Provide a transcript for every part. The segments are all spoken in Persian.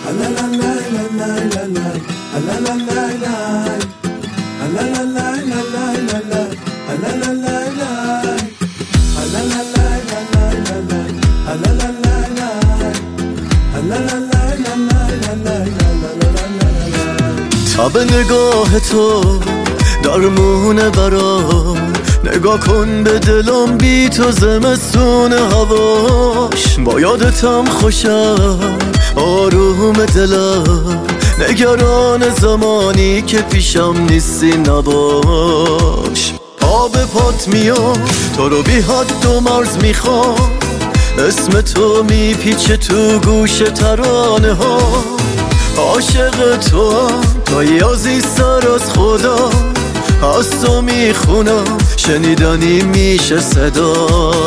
تب نگاه تو درمونه برام، نگاه کن به دلم بی تو زمستون هواش. با یادتم خوشم آروم دلم، نگران زمانی که پیشم نیستی نباش. آب پات میام تو رو بی حد و مرز میخوام، اسم تو میپیچه تو گوش ترانه ها. عاشق تو تا یازی سر از خدا، از تو میخونم شنیدنی میشه صدا.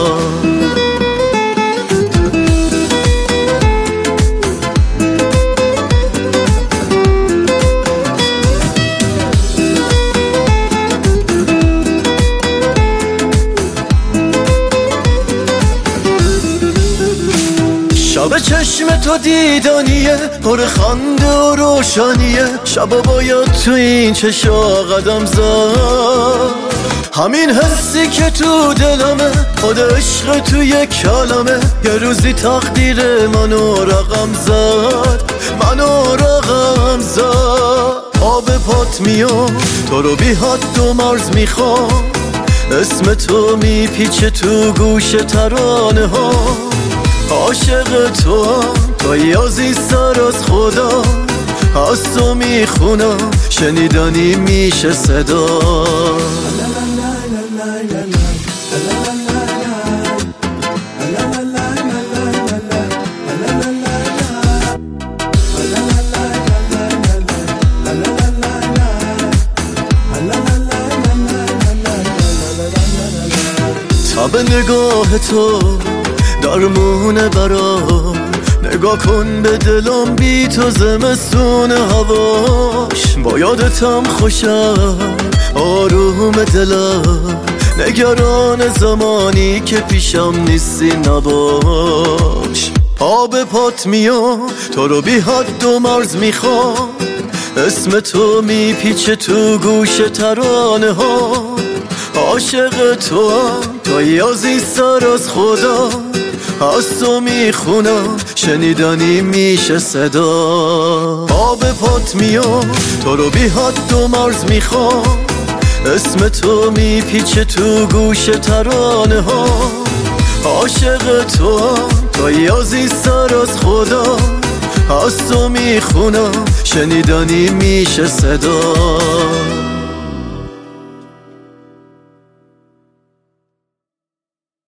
شب چشم تو دیدنیه، پر خنده و روشنیه. شبا باید تو این چشا قدم زد، همین حسی که تو دلمه، خود عشق تو یک کلمه. یه روزی تقدیر منو رقم زد، منو رقم زد. آب پات میام تو رو بی حد و مرز میخوام، اسم تو میپیچه تو گوش ترانه ها. عاشق تو تا یازی سر از خدا، از تو میخونم شنیدنی میشه صدا. تب نگاه تو درمونه برام، نگاه کن به دلم بی تو زمستون هواش. با یادتم خوشم آروم دلم، نگران زمانی که پیشم نیستی نباش. آب پات میام تو رو بی حد و مرز میخوام، اسم تو میپیچه تو گوش ترانه ها. عاشق تو تا یازی سر از خدا، از تو میخونم شنیدنی میشه صدا. آب پات میام تو رو بی حد و مرز میخوام، اسم تو میپیچه تو گوش ترانه ها. عاشق تو تا یازی سر از خدا، از تو میخونم شنیدنی میشه صدا.